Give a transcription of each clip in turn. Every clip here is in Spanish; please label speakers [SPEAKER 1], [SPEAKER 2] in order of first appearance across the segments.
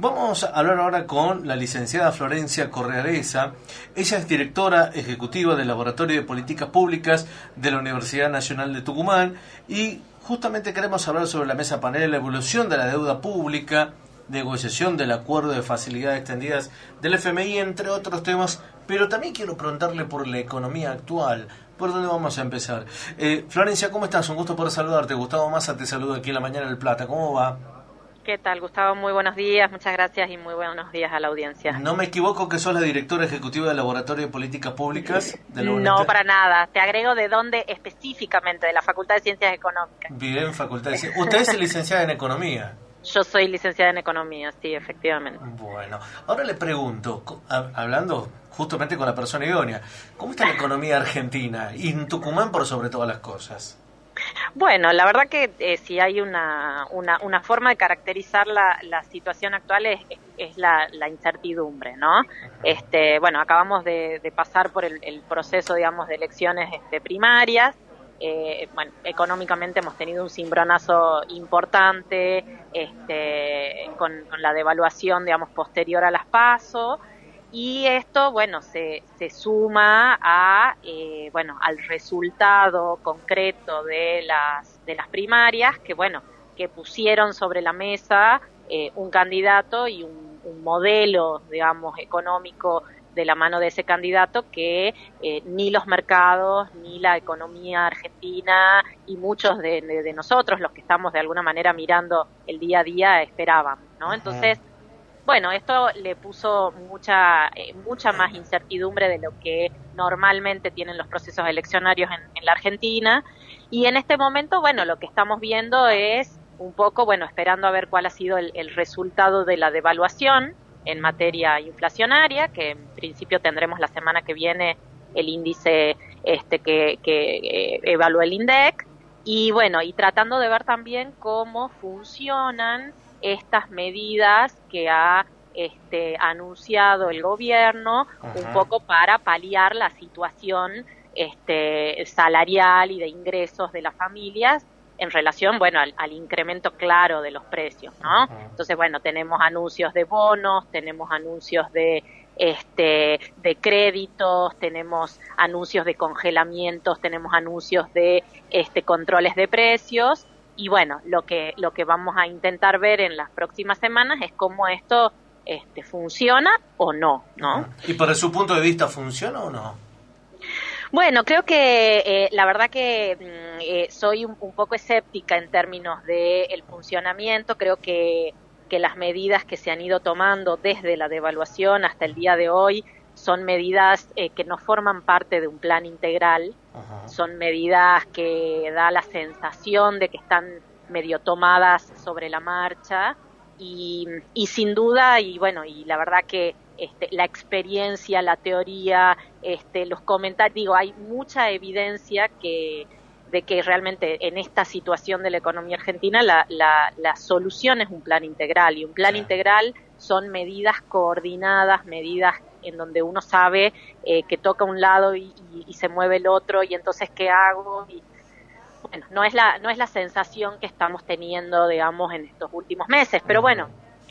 [SPEAKER 1] Vamos a hablar ahora con la licenciada Florencia Correareza. Ella es directora ejecutiva del Laboratorio de Políticas Públicas de la Universidad Nacional de Tucumán y justamente queremos hablar sobre la mesa panel, la evolución de la deuda pública, negociación del acuerdo de facilidades extendidas del FMI, entre otros temas, pero también quiero preguntarle por la economía actual. ¿Por dónde vamos a empezar? Florencia, ¿cómo estás? Un gusto poder saludarte. Gustavo Massa te saluda aquí en La Mañana del Plata. ¿Cómo va?
[SPEAKER 2] ¿Qué tal, Gustavo? Muy buenos días, muchas gracias y muy buenos días a la audiencia.
[SPEAKER 1] ¿No me equivoco que sos la directora ejecutiva del Laboratorio de Políticas Públicas de la UNT?
[SPEAKER 2] No, para nada. Te agrego de dónde específicamente, de la Facultad de Ciencias Económicas.
[SPEAKER 1] Bien, Facultad de Ciencias. Usted es licenciada en Economía.
[SPEAKER 2] Yo soy licenciada en Economía, sí, efectivamente.
[SPEAKER 1] Bueno, ahora le pregunto, hablando justamente con la persona idónea, ¿cómo está la economía argentina y en Tucumán por sobre todas las cosas?
[SPEAKER 2] Bueno, la verdad que si hay una forma de caracterizar la situación actual es la incertidumbre, ¿no? Bueno, acabamos de pasar por el proceso, digamos, de elecciones primarias. Bueno, económicamente hemos tenido un cimbronazo importante con la devaluación, digamos, posterior a las PASO. Y esto, bueno, se suma a, al resultado concreto de las primarias que, bueno, que pusieron sobre la mesa un candidato y un modelo, digamos, económico de la mano de ese candidato que ni los mercados, ni la economía argentina y muchos de nosotros, los que estamos de alguna manera mirando el día a día, esperábamos, ¿no? Entonces, bueno, esto le puso mucha más incertidumbre de lo que normalmente tienen los procesos eleccionarios en la Argentina. Y en este momento, bueno, lo que estamos viendo es un poco, bueno, esperando a ver cuál ha sido el resultado de la devaluación en materia inflacionaria, que en principio tendremos la semana que viene el índice que evalúa el INDEC. Y bueno, y tratando de ver también cómo funcionan estas medidas que ha anunciado el gobierno, un poco para paliar la situación salarial y de ingresos de las familias en relación, bueno, al incremento claro de los precios, ¿no? Entonces, bueno, tenemos anuncios de bonos, tenemos anuncios de créditos, tenemos anuncios de congelamientos, tenemos anuncios de controles de precios. Y bueno, lo que vamos a intentar ver en las próximas semanas es cómo esto funciona o no, ¿no?
[SPEAKER 1] ¿Y por su punto de vista funciona o no?
[SPEAKER 2] Bueno, creo que la verdad que soy un poco escéptica en términos de el funcionamiento. Creo que las medidas que se han ido tomando desde la devaluación hasta el día de hoy son medidas que no forman parte de un plan integral. Son medidas que da la sensación de que están medio tomadas sobre la marcha y sin duda, y bueno, y la verdad que la experiencia, la teoría, los comentarios, digo, hay mucha evidencia de que realmente en esta situación de la economía argentina la solución es un plan integral, y un plan integral son medidas coordinadas, medidas en donde uno sabe que toca un lado y se mueve el otro, y entonces ¿qué hago? Y bueno, no es la sensación que estamos teniendo, digamos, en estos últimos meses, pero bueno,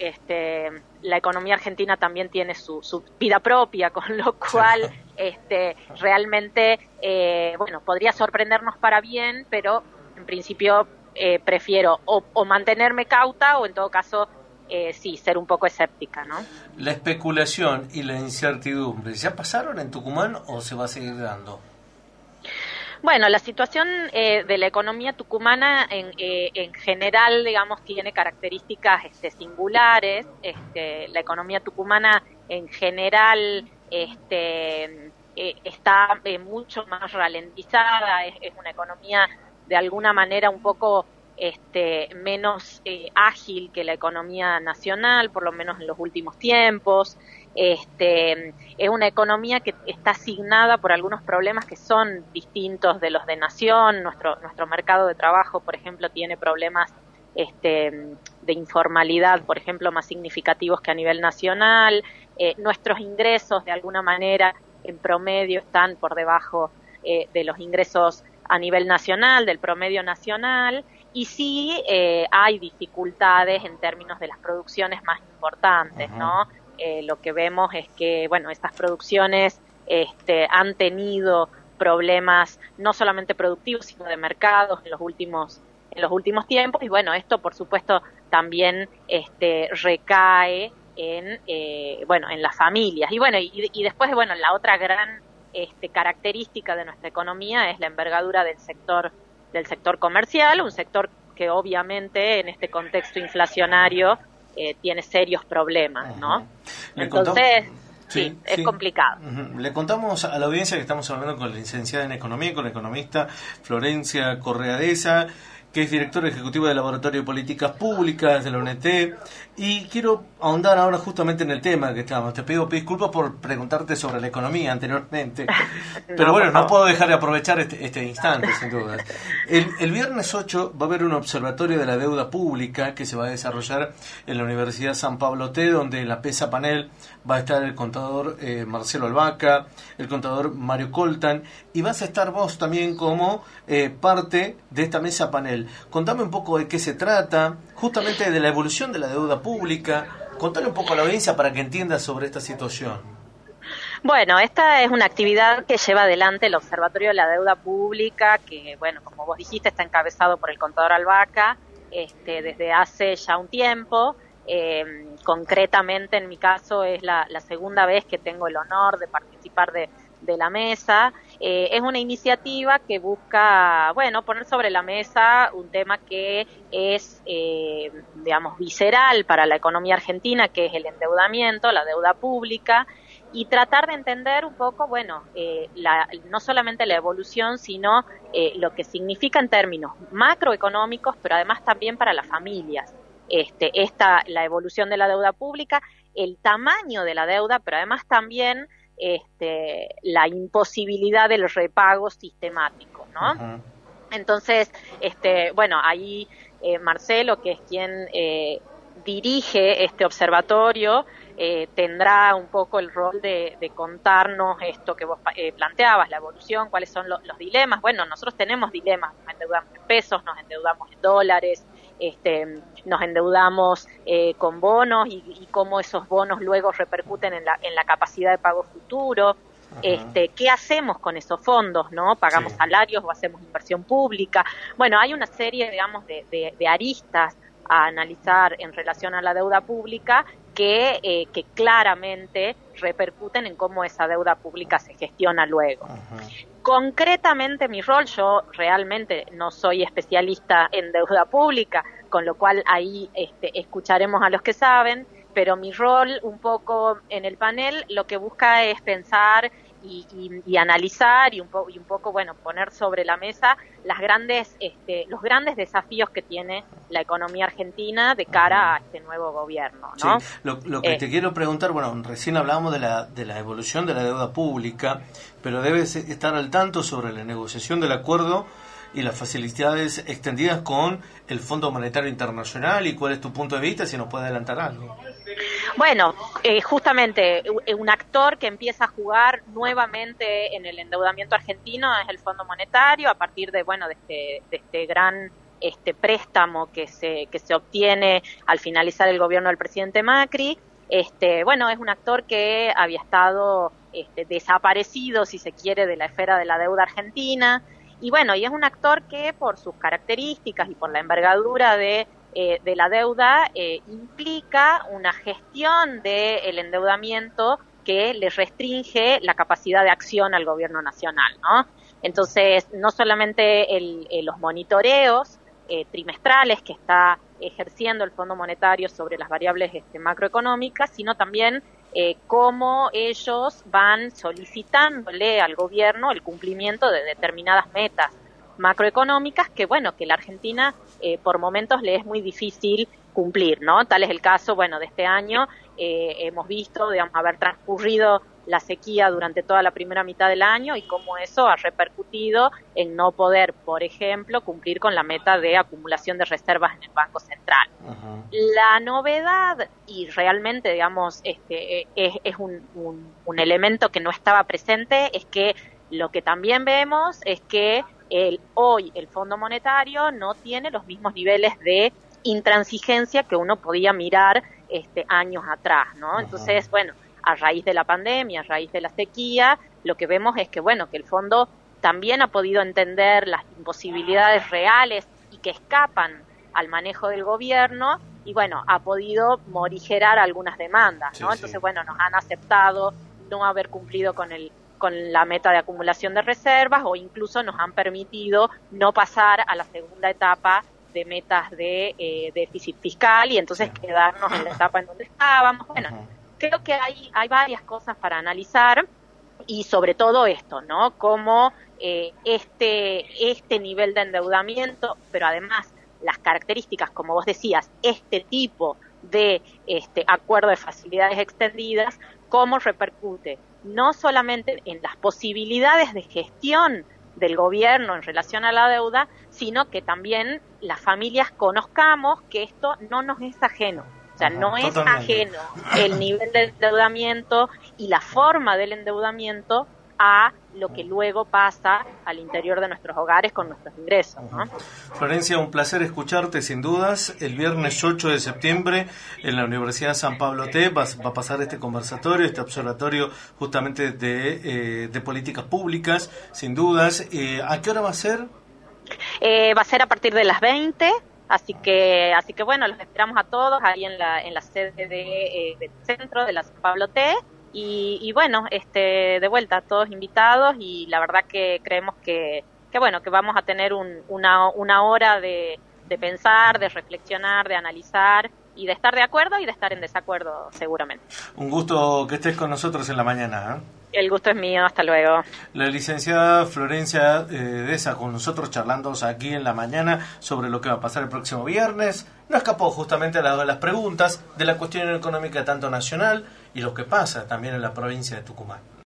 [SPEAKER 2] la economía argentina también tiene su vida propia, con lo cual realmente bueno, podría sorprendernos para bien, pero en principio prefiero o mantenerme cauta o en todo caso sí, ser un poco escéptica, ¿no?
[SPEAKER 1] La especulación y la incertidumbre, ¿ya pasaron en Tucumán o se va a seguir dando?
[SPEAKER 2] Bueno, la situación de la economía tucumana en general, digamos, tiene características singulares. La economía tucumana en general está mucho más ralentizada, es una economía de alguna manera un poco menos ágil que la economía nacional, por lo menos en los últimos tiempos. Es una economía que está asignada por algunos problemas que son distintos de los de nación. Nuestro mercado de trabajo, por ejemplo, tiene problemas de informalidad, por ejemplo, más significativos que a nivel nacional. Nuestros ingresos, de alguna manera, en promedio están por debajo de los ingresos a nivel nacional, del promedio nacional, y sí hay dificultades en términos de las producciones más importantes, ¿no? Lo que vemos es que, bueno, estas producciones han tenido problemas no solamente productivos, sino de mercados en los últimos tiempos, y bueno, esto por supuesto también recae en las familias. Y bueno, y después, bueno, la otra gran característica de nuestra economía es la envergadura del sector comercial, un sector que obviamente en este contexto inflacionario tiene serios problemas, ¿no? Entonces, sí, es complicado.
[SPEAKER 1] Le contamos a la audiencia que estamos hablando con la licenciada en Economía, con la economista Florencia Correa Deza, que es directora ejecutiva del Laboratorio de Políticas Públicas de la UNT, y quiero ahondar ahora justamente en el tema que estábamos. Te pido disculpas por preguntarte sobre la economía anteriormente, pero bueno, no puedo dejar de aprovechar este instante, sin duda. El viernes 8 va a haber un observatorio de la deuda pública que se va a desarrollar en la Universidad San Pablo T, donde en la PESA panel va a estar el contador Marcelo Albaca, el contador Mario Coltan, y vas a estar vos también como parte de esta mesa panel. Contame un poco de qué se trata, justamente de la evolución de la deuda pública. Contale un poco a la audiencia para que entienda sobre esta situación.
[SPEAKER 2] Bueno, esta es una actividad que lleva adelante el Observatorio de la Deuda Pública, que, bueno, como vos dijiste, está encabezado por el contador Albaca desde hace ya un tiempo. Concretamente, en mi caso, es la segunda vez que tengo el honor de participar de la mesa. Es una iniciativa que busca, bueno, poner sobre la mesa un tema que es, visceral para la economía argentina, que es el endeudamiento, la deuda pública, y tratar de entender un poco, bueno, no solamente la evolución, sino lo que significa en términos macroeconómicos, pero además también para las familias. La evolución de la deuda pública, el tamaño de la deuda, pero además también la imposibilidad del repago sistemático, ¿no? Uh-huh. Entonces, ahí Marcelo, que es quien dirige este observatorio, tendrá un poco el rol de contarnos esto que vos planteabas, la evolución, cuáles son los dilemas. Bueno, nosotros tenemos dilemas, nos endeudamos en pesos, nos endeudamos en dólares, nos endeudamos con bonos y cómo esos bonos luego repercuten en la capacidad de pago futuro. ¿Qué hacemos con esos fondos? ¿No? ¿Pagamos salarios o hacemos inversión pública? Bueno, hay una serie, digamos, de aristas a analizar en relación a la deuda pública que claramente repercuten en cómo esa deuda pública se gestiona luego. Concretamente mi rol, yo realmente no soy especialista en deuda pública, con lo cual ahí escucharemos a los que saben, pero mi rol un poco en el panel lo que busca es pensar y analizar y un poco bueno, poner sobre la mesa los grandes desafíos que tiene la economía argentina de cara a este nuevo gobierno, ¿no?
[SPEAKER 1] Sí, lo que te quiero preguntar, bueno, recién hablábamos de la evolución de la deuda pública, pero debes estar al tanto sobre la negociación del acuerdo y las facilidades extendidas con el Fondo Monetario Internacional, y cuál es tu punto de vista, si nos puede adelantar algo.
[SPEAKER 2] Bueno, justamente un actor que empieza a jugar nuevamente en el endeudamiento argentino es el Fondo Monetario, a partir de este gran préstamo que se obtiene al finalizar el gobierno del presidente Macri. Es un actor que había estado desaparecido, si se quiere, de la esfera de la deuda argentina. Y bueno, y es un actor que por sus características y por la envergadura de la deuda implica una gestión del endeudamiento que le restringe la capacidad de acción al gobierno nacional, ¿no? Entonces, no solamente los monitoreos trimestrales que está ejerciendo el Fondo Monetario sobre las variables macroeconómicas, sino también cómo ellos van solicitándole al gobierno el cumplimiento de determinadas metas macroeconómicas que la Argentina por momentos le es muy difícil cumplir, ¿no? Tal es el caso, de este año. Hemos visto, haber transcurrido la sequía durante toda la primera mitad del año y cómo eso ha repercutido en no poder, por ejemplo, cumplir con la meta de acumulación de reservas en el Banco Central. Uh-huh. La novedad, y realmente, es un elemento que no estaba presente, es que lo que también vemos es que hoy el Fondo Monetario no tiene los mismos niveles de intransigencia que uno podía mirar años atrás, ¿no? Entonces, bueno, a raíz de la pandemia, a raíz de la sequía, lo que vemos es que, bueno, que el fondo también ha podido entender las imposibilidades reales y que escapan al manejo del gobierno y, bueno, ha podido morigerar algunas demandas, ¿no? Entonces, bueno, nos han aceptado no haber cumplido con la meta de acumulación de reservas o incluso nos han permitido no pasar a la segunda etapa de metas de déficit fiscal y entonces quedarnos en la etapa en donde estábamos. Bueno, creo que hay varias cosas para analizar y sobre todo esto, ¿no? Cómo este nivel de endeudamiento, pero además las características, como vos decías, este tipo de acuerdo de facilidades extendidas, cómo repercute no solamente en las posibilidades de gestión del gobierno en relación a la deuda, sino que también las familias conozcamos que esto no nos es ajeno. O sea, no es ajeno el nivel de endeudamiento y la forma del endeudamiento a lo que luego pasa al interior de nuestros hogares con nuestros ingresos, ¿no?
[SPEAKER 1] Florencia, un placer escucharte sin dudas. El viernes 8 de septiembre en la Universidad San Pablo T va a pasar este conversatorio, este observatorio justamente de políticas públicas, sin dudas. ¿A qué hora va a ser?
[SPEAKER 2] Va a ser a partir de las 20. Así que bueno, los esperamos a todos ahí en la sede del centro de la San Pablo T. Y bueno, de vuelta, todos invitados y la verdad que creemos que bueno, que vamos a tener una hora de pensar, de reflexionar, de analizar y de estar de acuerdo y de estar en desacuerdo seguramente.
[SPEAKER 1] Un gusto que estés con nosotros en la mañana, ¿eh?
[SPEAKER 2] El gusto es mío, hasta luego.
[SPEAKER 1] La licenciada Florencia Deza con nosotros charlando aquí en la mañana sobre lo que va a pasar el próximo viernes. No escapó justamente a las preguntas de la cuestión económica tanto nacional y lo que pasa también en la provincia de Tucumán.